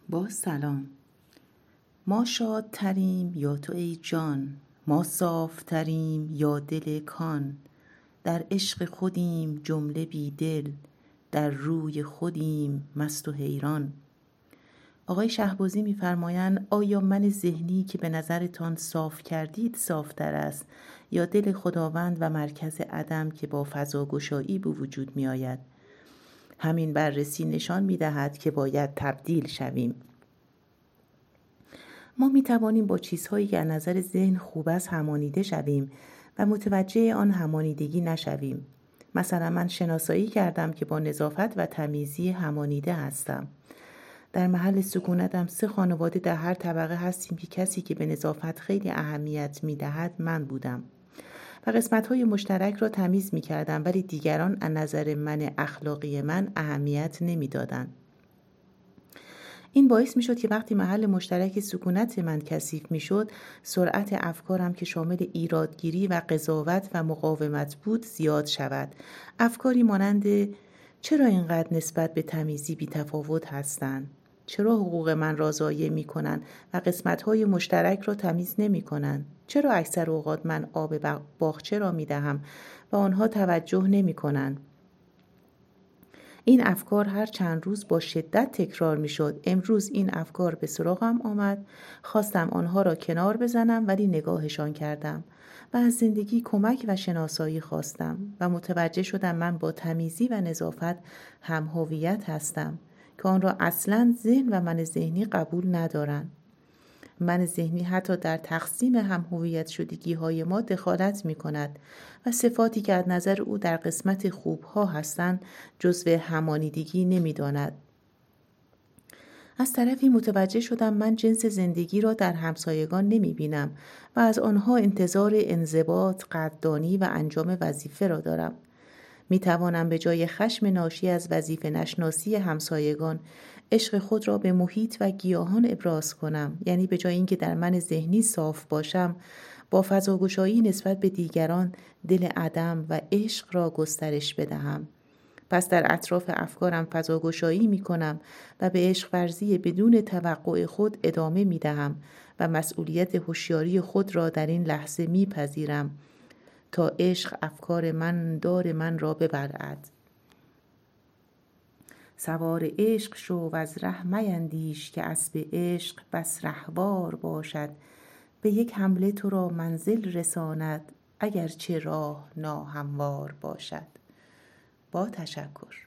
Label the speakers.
Speaker 1: با سلام. ما شادتریم یا تو ای جان، ما صافتریم یا دل کان، در عشق خودیم جمله بی دل، در روی خودیم مست و حیران. آقای شهبازی می‌فرمایند آیا من ذهنی که به نظرتان صاف کردید صافتر است یا دل خداوند و مرکز عدم که با فضاگشایی به وجود می آید؟ همین بررسی نشان می دهد که باید تبدیل شویم. ما می توانیم با چیزهایی که از نظر ذهن خوب است همانیده شویم و متوجه آن همانیدگی نشویم. مثلا من شناسایی کردم که با نظافت و تمیزی همانیده هستم. در محل سکونتم 3 خانواده در هر طبقه هستیم که کسی که به نظافت خیلی اهمیت می دهد من بودم و قسمت‌های مشترک را تمیز می کردم، ولی دیگران از نظر من اخلاقی من اهمیت نمی دادند. این باعث می شد که وقتی محل مشترک سکونت من کثیف می شد، سرعت افکارم که شامل ایرادگیری و قضاوت و مقاومت بود زیاد شود. افکاری مانند چرا اینقدر نسبت به تمیزی بی تفاوت هستند؟ چرا حقوق من را ضایع می کنند و قسمت‌های مشترک را تمیز نمی کنند؟ چرا اکثر اوقات من آب باغچه را می دهم و آنها توجه نمی کنند؟ این افکار هر چند روز با شدت تکرار می شد. امروز این افکار به سراغم آمد. خواستم آنها را کنار بزنم ولی نگاهشان کردم و از زندگی کمک و شناسایی خواستم و متوجه شدم من با تمیزی و نظافت هم هویت هستم که آن را اصلاً ذهن و من ذهنی قبول ندارند. من ذهنی حتی در تقسیم هم هویت شدگی های ما دخالت می کند و صفاتی که از نظر او در قسمت خوب ها هستند جزو همانیدگی نمی داند. از طرفی متوجه شدم من جنس زندگی را در همسایگان نمی بینم و از آنها انتظار انضباط، قدردانی و انجام وظیفه را دارم. می توانم به جای خشم ناشی از وظیفه نشناسی همسایگان عشق خود را به محیط و گیاهان ابراز کنم، یعنی به جای اینکه در من ذهنی صاف باشم با فضاگشایی نسبت به دیگران دل عدم و عشق را گسترش بدهم. پس در اطراف افکارم فضاگشایی می کنم و به عشق ورزی بدون توقع خود ادامه می دهم و مسئولیت هوشیاری خود را در این لحظه می پذیرم تا عشق افکار من دار من را ببلعد. سوار عشق شو و از ره میندیش که اسب عشق بس رهوار باشد، به یک حمله تو را منزل رساند اگرچه راه ناهموار باشد. با تشکر.